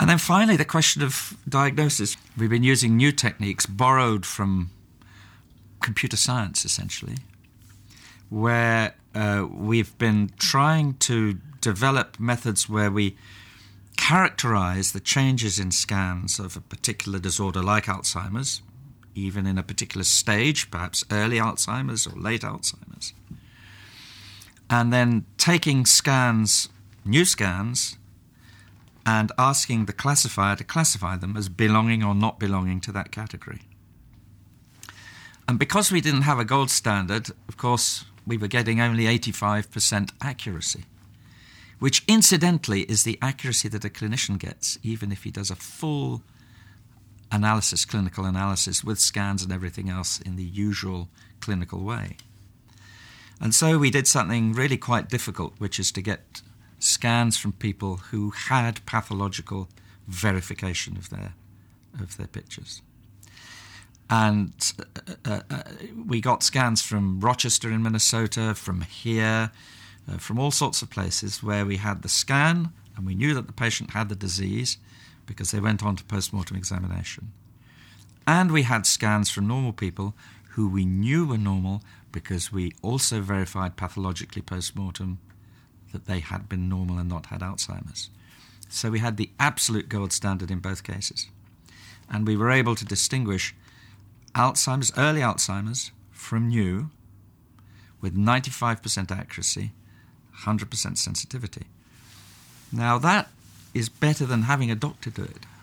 And then finally, the question of diagnosis. We've been using new techniques borrowed from computer science, essentially, where we've been trying to develop methods where we characterize the changes in scans of a particular disorder like Alzheimer's, even in a particular stage, perhaps early Alzheimer's or late Alzheimer's, and then taking scans, new scans, and asking the classifier to classify them as belonging or not belonging to that category. And because we didn't have a gold standard, of course, we were getting only 85% accuracy, which incidentally is the accuracy that a clinician gets, even if he does a full analysis, clinical analysis, with scans and everything else in the usual clinical way. And so we did something really quite difficult, which is to get scans from people who had pathological verification of their pictures. And we got scans from Rochester in Minnesota, from here, from all sorts of places where we had the scan and we knew that the patient had the disease because they went on to post-mortem examination. And we had scans from normal people who we knew were normal because we also verified pathologically post-mortem that they had been normal and not had Alzheimer's. So we had the absolute gold standard in both cases. And we were able to distinguish Alzheimer's, early Alzheimer's, from new with 95% accuracy, 100% sensitivity. Now that is better than having a doctor do it.